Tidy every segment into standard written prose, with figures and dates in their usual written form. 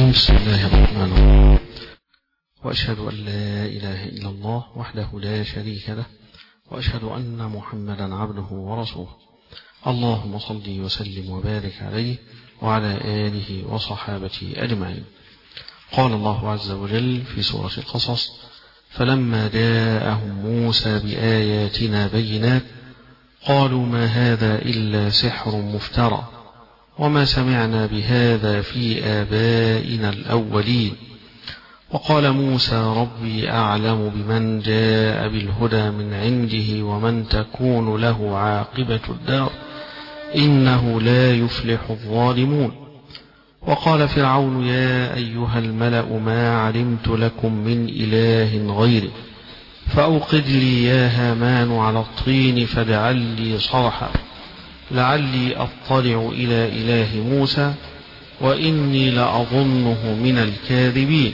الرجيم. بسم الله الرحمن الرحيم، وأشهد أن لا إله إلا الله وحده لا شريك له، وأشهد أن محمدا عبده ورسوله. اللهم صل وسلم وبارك عليه وعلى آله وصحابته أجمعين. قال الله عز وجل في سورة القصص: فلما جاءهم موسى بآياتنا بينات قالوا ما هذا إلا سحر مفترى وما سمعنا بهذا في آبائنا الأولين. وقال موسى ربي أعلم بمن جاء بالهدى من عنده ومن تكون له عاقبة الدار إنه لا يفلح الظالمون. وقال فرعون يا أيها الملأ ما علمت لكم من إله غيري فأوقد لي يا هامان على الطين فاجعل لي صرحا لعلي أطلع إلى إله موسى وإني لأظنه من الكاذبين.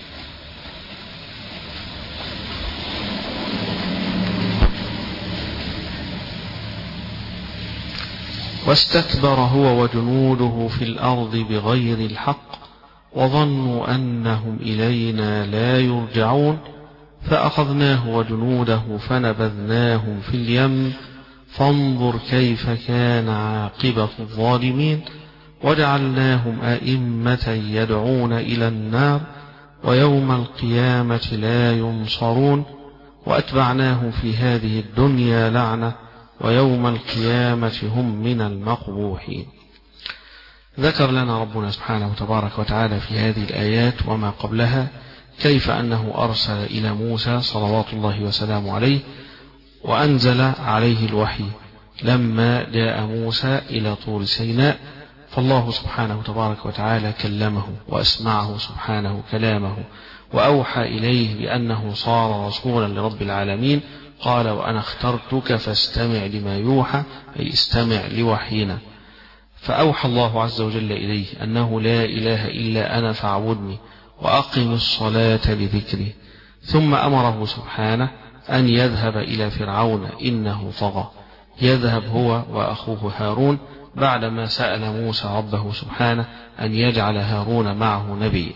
واستكبر هو وجنوده في الأرض بغير الحق وظنوا أنهم إلينا لا يرجعون فأخذناه وجنوده فنبذناهم في اليم فانظر كيف كان عاقبة الظالمين. وجعلناهم أئمة يدعون إلى النار ويوم القيامة لا ينصرون وأتبعناهم في هذه الدنيا لعنة ويوم القيامة هم من المقبوحين. ذكر لنا ربنا سبحانه وتبارك وتعالى في هذه الآيات وما قبلها كيف أنه أرسل إلى موسى صلوات الله وسلامه عليه وأنزل عليه الوحي لما جاء موسى إلى طور سيناء، فالله سبحانه تبارك وتعالى كلمه وأسمعه سبحانه كلامه وأوحى إليه بأنه صار رسولا لرب العالمين. قال وأنا اخترتك فاستمع لما يوحى، أي استمع لوحينا. فأوحى الله عز وجل إليه أنه لا إله إلا أنا فاعبدني وأقم الصلاة لذكري. ثم أمره سبحانه أن يذهب إلى فرعون إنه طغى، يذهب هو وأخوه هارون بعدما سأل موسى ربه سبحانه أن يجعل هارون معه نبيا.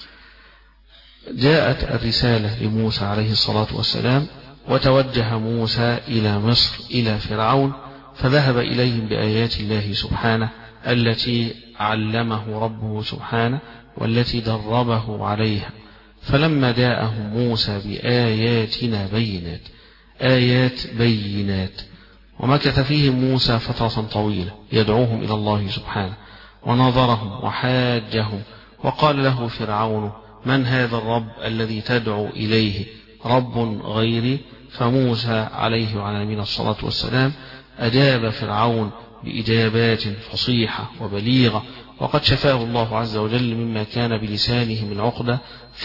جاءت الرسالة لموسى عليه الصلاة والسلام وتوجه موسى إلى مصر إلى فرعون فذهب إليهم بآيات الله سبحانه التي علمه ربه سبحانه والتي دربه عليها. فلما جاءهم موسى بآياتنا بينات، آيات بينات، ومكث فيهم موسى فترة طويلة يدعوهم إلى الله سبحانه ونظرهم وحاجهم وقال له فرعون من هذا الرب الذي تدعو إليه؟ رب غيري؟ فموسى عليه وعلى نبينا الصلاة والسلام أجاب فرعون بإجابات فصيحة وبليغة، وقد شفاه الله عز وجل مما كان بلسانه من عقدة،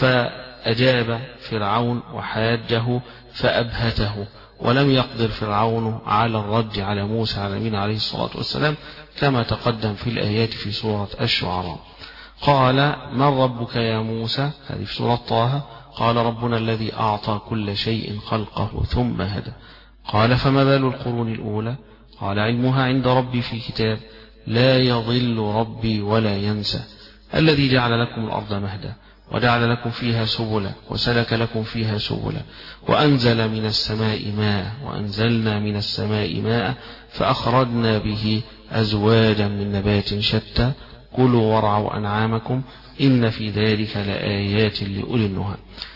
فأجاب فرعون وحاجه فأبهته، ولم يقدر فرعون على الرد على موسى على نبينا عليه الصلاة والسلام كما تقدم في الآيات في سورة الشعراء. قال من ربك يا موسى؟ هذه في سورة طه. قال ربنا الذي أعطى كل شيء خلقه ثم هدى. قال فما بال القرون الأولى؟ قال علمها عند ربي في كتاب لا يضل ربي ولا ينسى. الذي جعل لكم الأرض مهدا وجعل لكم فيها سبلا وسلك لكم فيها سبلا وأنزل من السماء ماء وأنزلنا من السماء ماء فأخرجنا به أزواجا من نبات شتى كلوا وارعوا أنعامكم إن في ذلك لآيات لأولي النهى.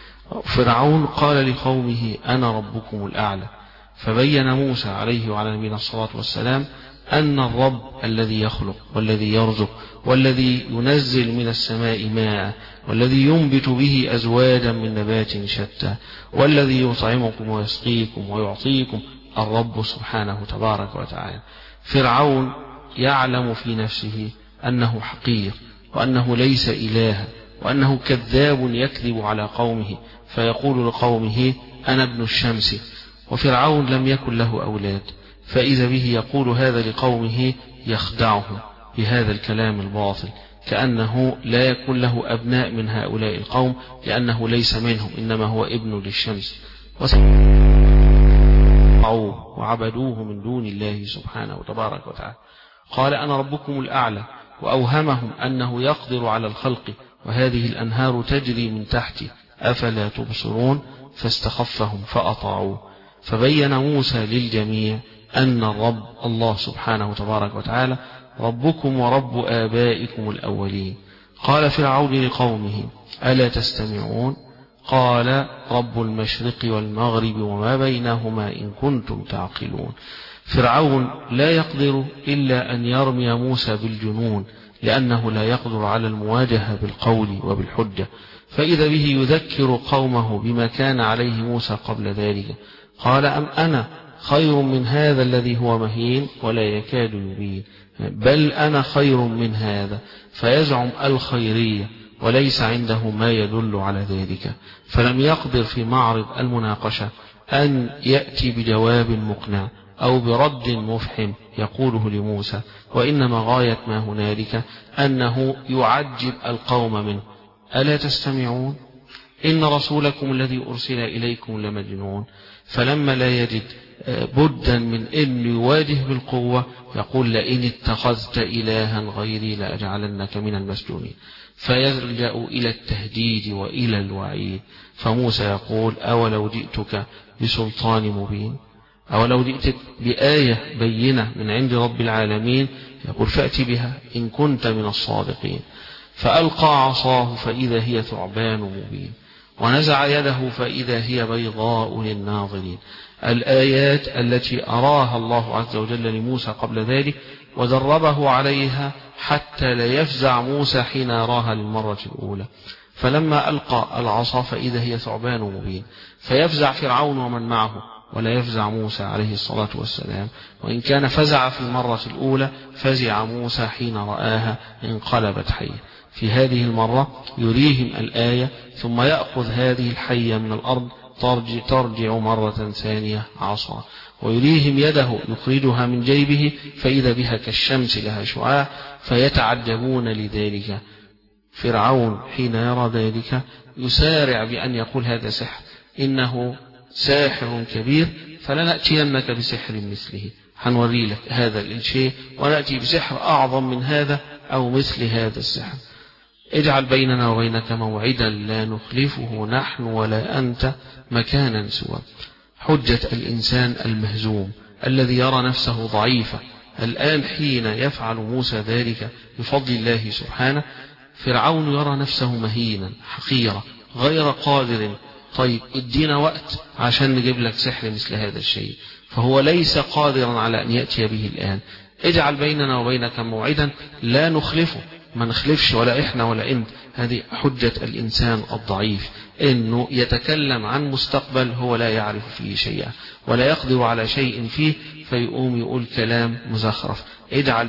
فرعون قال لقومه أنا ربكم الأعلى، فبين موسى عليه وعلى نبينا الصلاة والسلام أن الرب الذي يخلق والذي يرزق والذي ينزل من السماء ماء والذي ينبت به أزواجا من نبات شتى والذي يطعمكم ويسقيكم ويعطيكم الرب سبحانه تبارك وتعالى. فرعون يعلم في نفسه أنه حقير وأنه ليس إله وأنه كذاب يكذب على قومه فيقول لقومه أنا ابن الشمس، وفرعون لم يكن له أولاد، فإذا به يقول هذا لقومه يخدعهم بهذا الكلام الباطل كأنه لا يكون له أبناء من هؤلاء القوم لأنه ليس منهم إنما هو ابن للشمس، وعبدوه من دون الله سبحانه وتبارك وتعالى. قال أنا ربكم الأعلى وأوهمهم أنه يقدر على الخلق وهذه الأنهار تجري من تحته أفلا تبصرون فاستخفهم فأطاعوه. فبين موسى للجميع أن الرب الله سبحانه تبارك وتعالى ربكم ورب آبائكم الأولين. قال فرعون لقومه ألا تستمعون؟ قال رب المشرق والمغرب وما بينهما إن كنتم تعقلون. فرعون لا يقدر إلا أن يرمي موسى بالجنون، لأنه لا يقدر على المواجهة بالقول وبالحجة، فإذا به يذكر قومه بما كان عليه موسى قبل ذلك. قال أم أنا خير من هذا الذي هو مهين ولا يكاد يبين، بل أنا خير من هذا، فيزعم الخيرية وليس عنده ما يدل على ذلك، فلم يقدر في معرض المناقشة أن يأتي بجواب مقنع أو برد مفحم يقوله لموسى، وإنما غاية ما هنالك أنه يعجب القوم منه. ألا تستمعون؟ إن رسولكم الذي أرسل إليكم لمجنون. فلما لا يجد بدا من أن يواجه بالقوة يقول لئن اتخذت إلها غيري لأجعلنك من المسجونين، فيلجأ إلى التهديد وإلى الوعيد. فموسى يقول أولو جئتك بسلطان مبين، أولو جئتك بآية بينة من عند رب العالمين، يقول فأتي بها إن كنت من الصادقين. فألقى عصاه فإذا هي ثعبان مبين، ونزع يده فإذا هي بيضاء للناظرين. الآيات التي أراها الله عز وجل لموسى قبل ذلك ودربه عليها حتى لا يفزع موسى حين يراها للمرة الأولى. فلما ألقى العصا فإذا هي ثعبان مبين، فيفزع فرعون ومن معه ولا يفزع موسى عليه الصلاة والسلام. وإن كان فزع في المرة الأولى فزع موسى حين رآها انقلبت حية. في هذه المرة يريهم الآية ثم يأخذ هذه الحية من الأرض ترجع مرة ثانية عصا، ويريهم يده يخرجها من جيبه فإذا بها كالشمس لها شعاع، فيتعجبون لذلك. فرعون حين يرى ذلك يسارع بأن يقول هذا سحر، إنه ساحر كبير فلنأتينك بسحر مثله، هنوري لك هذا الشيء ونأتي بسحر أعظم من هذا أو مثل هذا السحر. اجعل بيننا وبينك موعدا لا نخلفه نحن ولا أنت مكانا سوى. حجة الإنسان المهزوم الذي يرى نفسه ضعيفة. الآن حين يفعل موسى ذلك بفضل الله سبحانه، فرعون يرى نفسه مهينا حقيرا غير قادر. طيب ادينا وقت عشان نجيب لك سحر مثل هذا الشيء، فهو ليس قادرا على أن يأتي به الآن. اجعل بيننا وبينك موعدا لا نخلفه، ما نخلفش ولا إحنا ولا أنت. هذه حجة الإنسان الضعيف، إنه يتكلم عن مستقبل هو لا يعرف فيه شيئا ولا يقدر على شيء فيه، فيقوم يقول كلام مزخرف. اجعل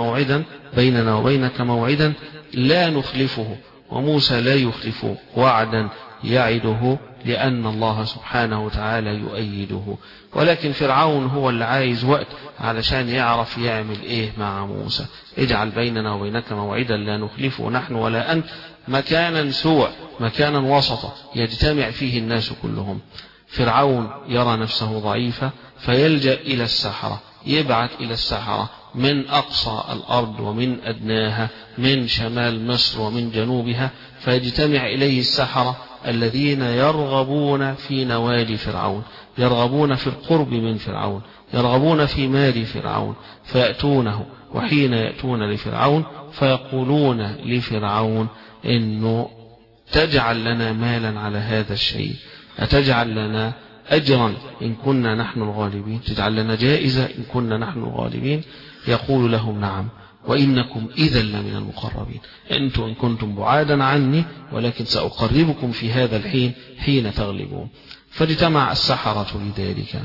بيننا وبينك موعدا لا نخلفه، وموسى لا يخلف وعدا يعده لأن الله سبحانه وتعالى يؤيده. ولكن فرعون هو اللي عايز وقت علشان يعرف يعمل ايه مع موسى. اجعل بيننا وبينك موعدا لا نخلفه نحن ولا أنت مكانا سوى، مكانا وسطا يجتمع فيه الناس كلهم. فرعون يرى نفسه ضعيفا فيلجأ إلى السحرة، يبعث إلى السحرة من أقصى الأرض ومن أدناها، من شمال مصر ومن جنوبها، فيجتمع إليه السحرة الذين يرغبون في نوال فرعون، يرغبون في القرب من فرعون، يرغبون في مال فرعون، فيأتونه. وحين يأتون لفرعون فيقولون لفرعون إنه تجعل لنا مالا على هذا الشيء، أتجعل لنا أجرا إن كنا نحن الغالبين، تجعل لنا جائزة إن كنا نحن الغالبين. يقول لهم نعم وإنكم إذا لمن المقربين، أنتم إن كنتم بعادا عني ولكن سأقربكم في هذا الحين حين تغلبون. فاجتمع السحرة لذلك.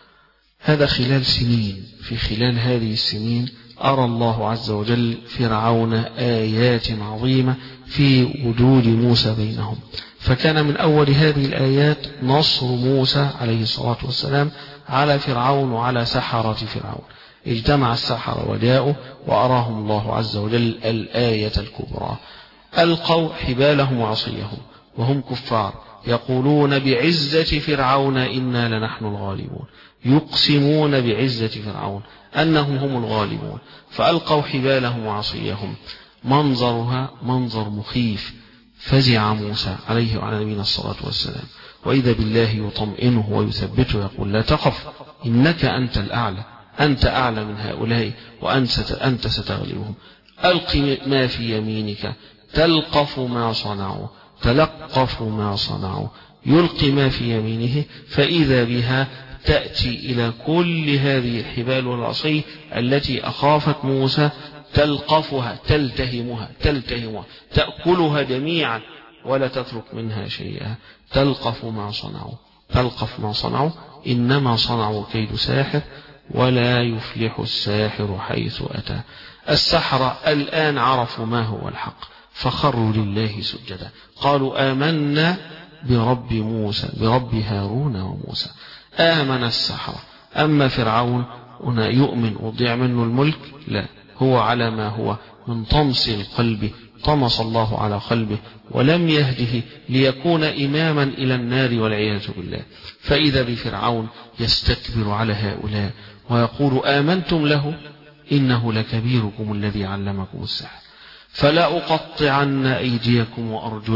هذا خلال سنين. في خلال هذه السنين أرى الله عز وجل فرعون آيات عظيمة في وجود موسى بينهم. فكان من أول هذه الآيات نصر موسى عليه الصلاة والسلام على فرعون وعلى سحرة فرعون. اجتمع السحرة وجاءوا وأراهم الله عز وجل الآية الكبرى. ألقوا حبالهم وعصيهم وهم كفار يقولون بعزة فرعون إنا لنحن الغالبون، يقسمون بعزة فرعون أنهم هم الغالبون. فألقوا حبالهم وعصيهم. منظرها منظر مخيف، فزع موسى عليه وعلى نبينا الصلاة والسلام، وإذا بالله يطمئنه ويثبته يقول لا تخف إنك أنت الأعلى، أنت أعلى من هؤلاء وأنت ستغلبهم. ألق ما في يمينك تلقف ما صنعوا، تلقف ما صنعوا. يلقي ما في يمينه فإذا بها تأتي إلى كل هذه الحبال والعصي التي أخافت موسى، تلقفها تلتهمها تأكلها جميعا ولا تترك منها شيئا. تلقف ما صنعوا إنما صنعوا كيد ساحر ولا يفلح الساحر حيث أتى. السحرة الآن عرفوا ما هو الحق فخروا لله سجدا، قالوا آمنا برب موسى برب هارون وموسى. آمن السحرة. أما فرعون هنا يؤمن وضيع منه الملك؟ لا، هو على ما هو من طمس القلب، طمس الله على قلبه ولم يهده ليكون إماما إلى النار والعياذ بالله. فإذا بفرعون يستكبر على هؤلاء ويقول آمنتم له إنه لكبيركم الذي علمكم السحر فلا أقطعن أيديكم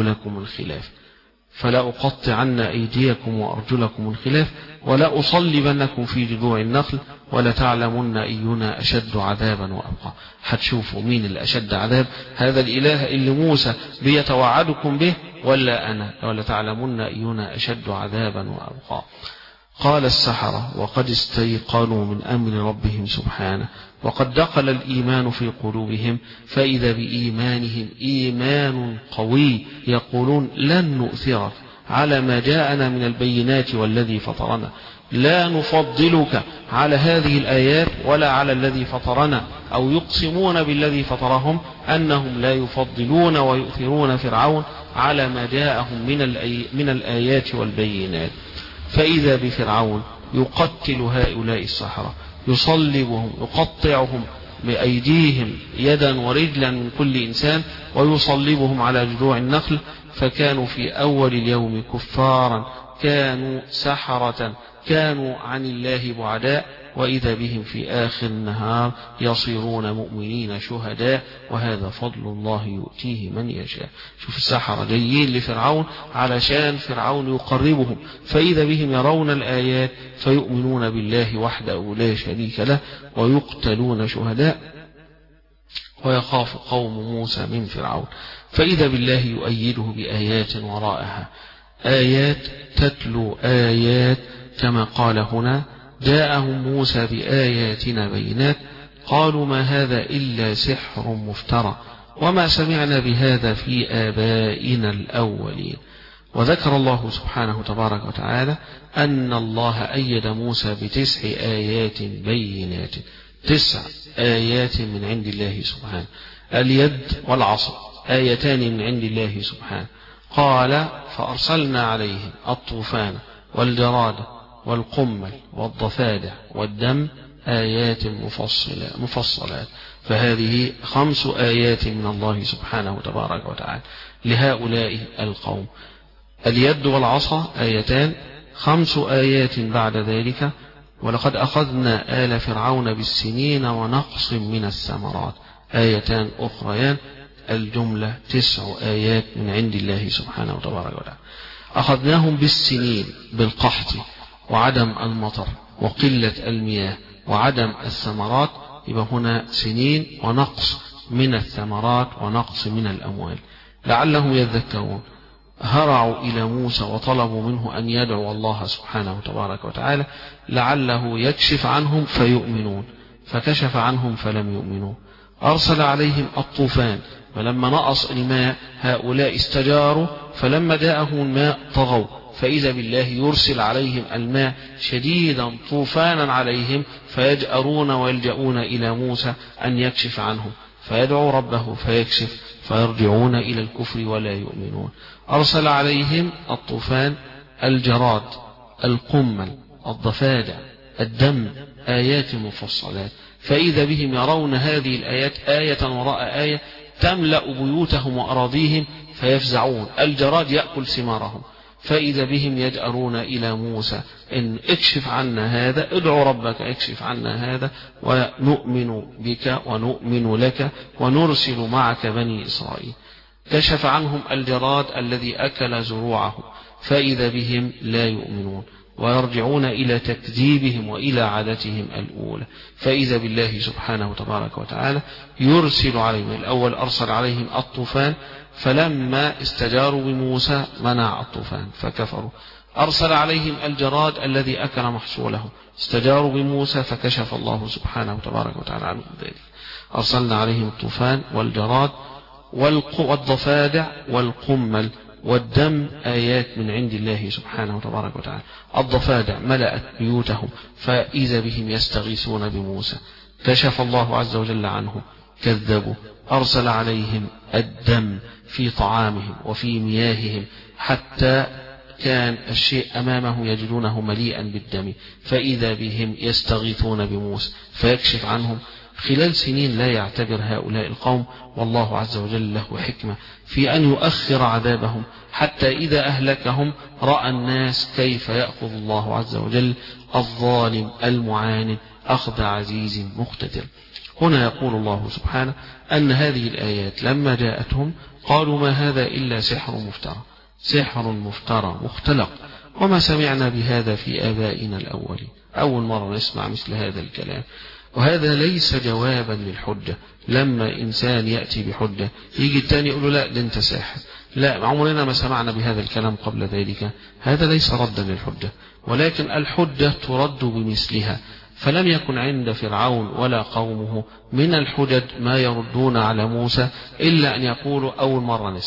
وأرجلكم الخلاف ولا أصلبنكم في جذوع النخل ولتعلمن أينا أشد عذابا وأبقى. هتشوفوا مين الأشد عذاب، هذا الإله اللي موسى بيتوعدكم به ولا أنا، ولتعلمن أينا أشد عذابا وأبقى. قال السحرة وقد استيقنوا من أمر ربهم سبحانه وقد دخل الإيمان في قلوبهم، فإذا بإيمانهم إيمان قوي يقولون لن نؤثرك على ما جاءنا من البينات والذي فطرنا، لا نفضلك على هذه الآيات ولا على الذي فطرنا، أو يقسمون بالذي فطرهم أنهم لا يفضلون ويؤثرون فرعون على ما جاءهم من الآيات والبينات. فإذا بفرعون يقتل هؤلاء السحرة، يصلبهم يقطعهم بأيديهم يدا ورجلا من كل إنسان ويصلبهم على جذوع النخل. فكانوا في أول اليوم كفارا، كانوا سحرة، كانوا عن الله بعداء، وإذا بهم في آخر النهار يصيرون مؤمنين شهداء، وهذا فضل الله يؤتيه من يشاء. شوف السحرة جايين لفرعون علشان فرعون يقربهم، فإذا بهم يرون الآيات فيؤمنون بالله وحده لا شريك له ويقتلون شهداء، ويخاف قوم موسى من فرعون. فإذا بالله يؤيده بآيات وراءها، آيات تتلو آيات كما قال هنا جاءهم موسى بآياتنا بينات قالوا ما هذا إلا سحر مفترى وما سمعنا بهذا في آبائنا الأولين. وذكر الله سبحانه تبارك وتعالى أن الله أيد موسى ب9 آيات بينات، 9 آيات من عند الله سبحانه. اليد والعصا آيتان من عند الله سبحانه. قال فأرسلنا عليهم الطوفان والجراد والقمل والضفادع والدم آيات مفصلات. فهذه 5 آيات من الله سبحانه تبارك وتعالى لهؤلاء القوم. اليد والعصا آيتان، 5 آيات بعد ذلك ولقد أخذنا آل فرعون بالسنين ونقص من الثمرات، آيتان أخريان. الجملة 9 آيات من عند الله سبحانه وتبارك وتعالى. أخذناهم بالسنين بالقحط وعدم المطر وقلة المياه وعدم الثمرات، يبقى هنا سنين ونقص من الثمرات ونقص من الأموال لعلهم يذكرون. هرعوا إلى موسى وطلبوا منه أن يدعو الله سبحانه تبارك وتعالى لعله يكشف عنهم فيؤمنون، فكشف عنهم فلم يؤمنوا. أرسل عليهم الطوفان، فلما نقص الماء هؤلاء استجاروا، فلما جاءهم الماء طغوا، فإذا بالله يرسل عليهم الماء شديدا طوفانا عليهم فيجأرون ويلجؤون إلى موسى أن يكشف عنهم، فيدعو ربه فيكشف فيرجعون إلى الكفر ولا يؤمنون. أرسل عليهم الطوفان، الجراد، القمل، الضفادع، الدم، آيات مفصلات. فإذا بهم يرون هذه الآيات آية وراء آية تملأ بيوتهم وأراضيهم فيفزعون. الجراد يأكل ثمارهم، فإذا بهم يجأرون إلى موسى إن اكشف عنا هذا، ادعو ربك اكشف عنا هذا ونؤمن بك ونؤمن لك ونرسل معك بني إسرائيل. كشف عنهم الجراد الذي أكل زروعه فإذا بهم لا يؤمنون ويرجعون إلى تكذيبهم وإلى عادتهم الأولى، فإذا بالله سبحانه تبارك وتعالى يرسل عليهم. الأول أرسل عليهم الطوفان، فلما استجاروا بموسى منع الطوفان فكفروا. أرسل عليهم الجراد الذي أكل محصوله، استجاروا بموسى فكشف الله سبحانه تبارك وتعالى عنهم ذلك. أرسلنا عليهم الطوفان والجراد والضفادع والقمل والدم آيات من عند الله سبحانه تبارك وتعالى. الضفادع ملأت بيوتهم فإذا بهم يستغيثون بموسى، كشف الله عز وجل عنهم، كذبوا. أرسل عليهم الدم في طعامهم وفي مياههم حتى كان الشيء أمامه يجدونه مليئا بالدم، فإذا بهم يستغيثون بموسى فيكشف عنهم. خلال سنين لا يعتبر هؤلاء القوم، والله عز وجل له حكمة في أن يؤخر عذابهم حتى إذا أهلكهم رأى الناس كيف يأخذ الله عز وجل الظالم المعاند أخذ عزيز مقتدر. هنا يقول الله سبحانه أن هذه الآيات لما جاءتهم قالوا ما هذا إلا سحر مفترى، سحر مفترى مختلق، وما سمعنا بهذا في آبائنا الأولين. أول مرة نسمع مثل هذا الكلام. وهذا ليس جوابا للحجة. لما إنسان يأتي بحجة يجي التاني يقول له لا ده أنت ساحر، لا عمرنا ما سمعنا بهذا الكلام قبل ذلك، هذا ليس ردا للحجة، ولكن الحجة ترد بمثلها. فلم يكن عند فرعون ولا قومه من الحجج ما يردون على موسى إلا أن يقولوا أول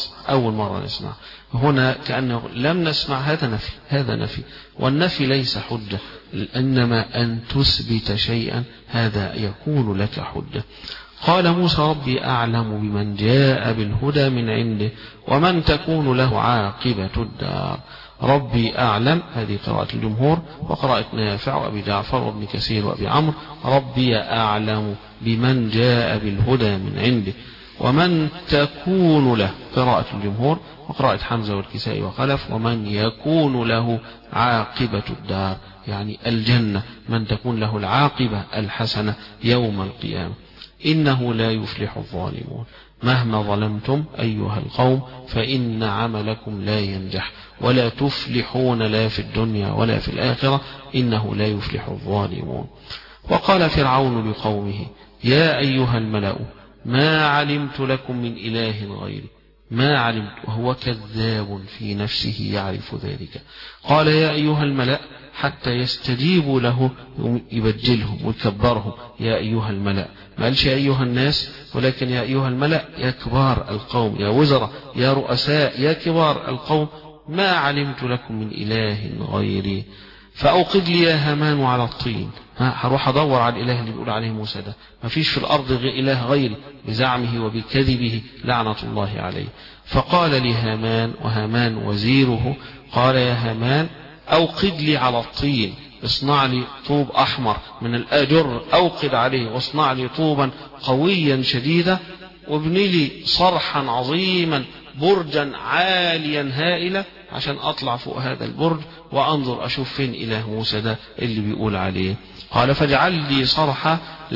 مرة نسمع. هنا كأنه لم نسمع، هذا نفي، والنفي ليس حجة، إنما أن تثبت شيئا هذا يكون لك حجة. قال موسى ربي أعلم بمن جاء بالهدى من عنده ومن تكون له عاقبة الدار. ربي أعلم، هذه قراءة الجمهور وقراءة نافع وأبي جعفر وابن كثير وأبي عمرو. ربي أعلم بمن جاء بالهدى من عنده ومن تكون له، قراءة الجمهور وقراءة حمزة والكسائي وخلف، ومن يكون له عاقبة الدار يعني الجنة، من تكون له العاقبة الحسنة يوم القيامة. إنه لا يفلح الظالمون، مهما ظلمتم أيها القوم فإن عملكم لا ينجح ولا تفلحون لا في الدنيا ولا في الآخرة، إنه لا يفلح الظالمون. وقال فرعون لقومه يا أيها الملأ ما علمت لكم من إله غيري، ما علمت، وهو كذاب في نفسه يعرف ذلك. قال يا أيها الملأ حتى يستجيبوا له، يبجلهم ويكبرهم، يا أيها الملأ، ما قالش يا أيها الناس، ولكن يا أيها الملأ، يا كبار القوم، يا وزراء، يا رؤساء، يا كبار القوم، ما علمت لكم من إله غيري فأوقد لي يا هامان على الطين. هروح أدور على الإله اللي بيقول عليه موسى ده، ما فيش في الأرض إله غيري، بزعمه وبكذبه لعنة الله عليه. فقال لي هامان، وهامان وزيره، قال يا هامان أوقد لي على الطين، اصنع لي طوب أحمر من الأجر، أوقد عليه واصنع لي طوبا قويا شديدا، وابني لي صرحا عظيما برجا عاليا هائلا عشان أطلع فوق هذا البرج وأنظر أشوف فين إله موسى ده اللي بيقول عليه. قال فاجعل لي صرحا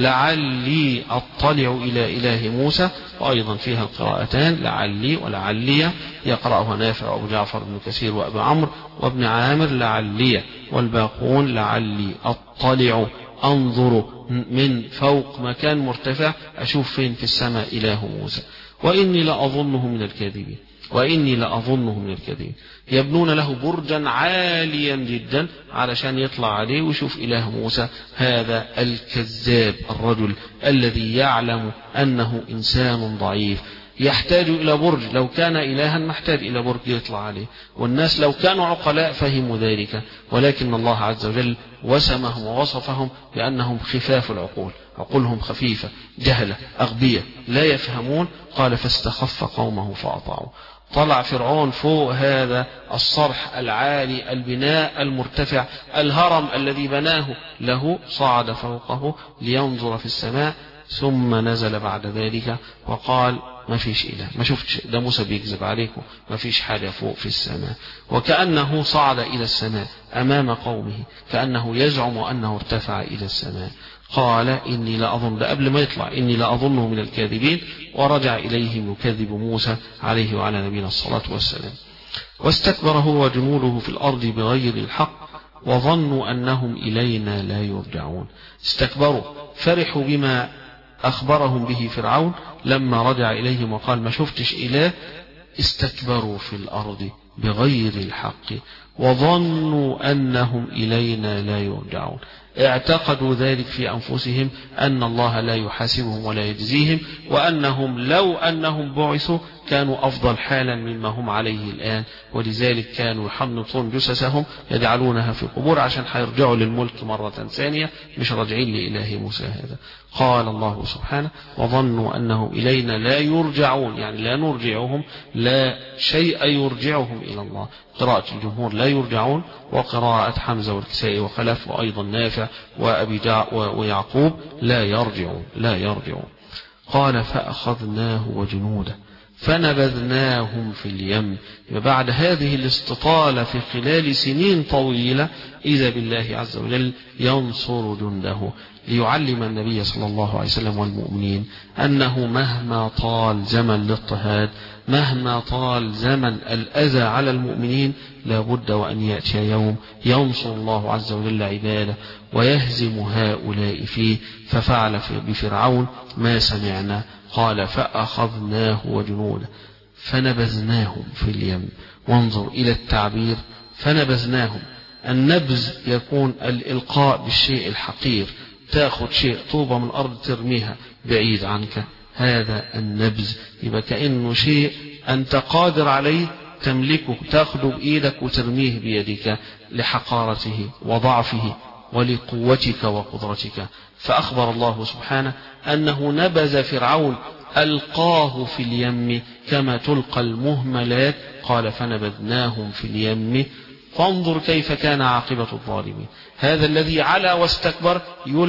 لعلي أطلع إلى إله موسى، وأيضا فيها القراءتان لعلي ولعلي، يقرأها نافع وأبو جعفر بن كثير وأبو عمرو وابن عامر لعلي، والباقون لعلي أطلع أنظر من فوق مكان مرتفع أشوف فين في السماء إله موسى، وإني لأظنه من الكاذبين. يبنون له برجا عاليا جدا علشان يطلع عليه ويشوف إله موسى، هذا الكذاب الرجل الذي يعلم أنه إنسان ضعيف يحتاج إلى برج، لو كان إلها محتاج إلى برج يطلع عليه، والناس لو كانوا عقلاء فهموا ذلك، ولكن الله عز وجل وسمهم ووصفهم بأنهم خفاف العقول، عقولهم خفيفة، جهلة، أغبية، لا يفهمون. قال فاستخف قومه فأطاعوا. طلع فرعون فوق هذا الصرح العالي، البناء المرتفع، الهرم الذي بناه له، صعد فوقه لينظر في السماء، ثم نزل بعد ذلك وقال ما فيش إله، ما شفتش، ده موسى بيكذب عليكم، ما فيش حاجة فوق في السماء. وكأنه صعد إلى السماء أمام قومه، كأنه يزعم أنه ارتفع إلى السماء. قال إني لأظن، ده قبل ما يطلع، إني لأظنه من الكاذبين، ورجع إليهم يكذب موسى عليه وعلى نبينا الصلاة والسلام. واستكبر هو وجنوده في الأرض بغير الحق وظنوا أنهم إلينا لا يرجعون. استكبروا، فرحوا بما أخبرهم به فرعون لما رجع إليهم وقال ما شفتش إله. استكبروا في الأرض بغير الحق وظنوا أنهم إلينا لا يرجعون. اعتقدوا ذلك في أنفسهم أن الله لا يحاسبهم ولا يجزيهم، وأنهم لو أنهم بعثوا كانوا أفضل حالا مما هم عليه الآن، ولذلك كانوا يحنطون جثثهم يجعلونها في القبور عشان هيرجعوا للملك مرة ثانية، مش راجعين لإله موسى هذا. قال الله سبحانه وظنوا أنهم إلينا لا يرجعون، يعني لا نرجعهم، لا شيء يرجعهم إلى الله. قراءة الجمهور لا يرجعون، وقراءة حمزة والكسائي وخلف وأيضا نافع وأبي ويعقوب لا يرجعون، لا يرجعون. قال فأخذناه وجنوده فنبذناهم في اليم. بعد هذه الاستطالة في خلال سنين طويلة إذا بالله عز وجل ينصر جنده، ليعلم النبي صلى الله عليه وسلم والمؤمنين أنه مهما طال زمن الاضطهاد، مهما طال زمن الأذى على المؤمنين، لا بد وأن يأتي يوم ينصر الله عز وجل عباده ويهزم هؤلاء فيه. ففعل بفرعون ما سمعنا. قال فأخذناه وجنوده فنبذناهم في اليم. وانظر إلى التعبير فنبذناهم. النبذ يكون الإلقاء بالشيء الحقير، تأخذ شيء طوبة من الأرض ترميها بعيد عنك، هذا النبذ. يبقى كأنه شيء أنت قادر عليه تملكه، تأخذه بإيدك وترميه بيدك لحقارته وضعفه ولقوتك وقدرتك. فأخبر الله سبحانه أنه نبذ فرعون، ألقاه في اليم كما تلقى المهملات. قال فنبذناهم في اليم فانظر كيف كان عاقبة الظالمين. هذا الذي علا واستكبر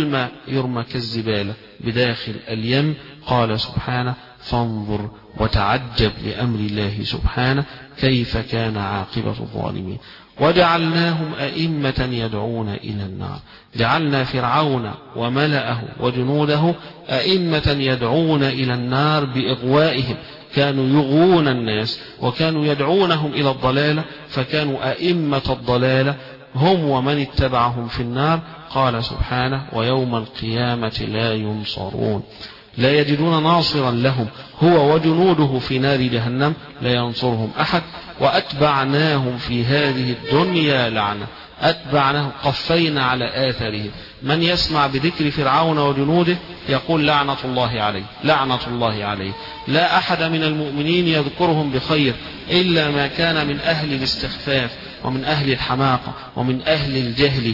يرمى كالزبالة بداخل اليم. قال سبحانه فانظر وتعجب لأمر الله سبحانه كيف كان عاقبة الظالمين. وجعلناهم أئمة يدعون إلى النار. جعلنا فرعون وملأه وجنوده أئمة يدعون إلى النار بإغوائهم، كانوا يغوون الناس وكانوا يدعونهم إلى الضلالة، فكانوا أئمة الضلالة هم ومن اتبعهم في النار. قال سبحانه ويوم القيامة لا ينصرون، لا يجدون ناصرا لهم، هو وجنوده في نار جهنم لا ينصرهم أحد. وأتبعناهم في هذه الدنيا لعنة، أتبعناهم قفينا على آثارهم. من يسمع بذكر فرعون وجنوده يقول لعنة الله عليه، لعنة الله عليه. لا أحد من المؤمنين يذكرهم بخير إلا ما كان من أهل الاستخفاف ومن أهل الحماقة ومن أهل الجهل،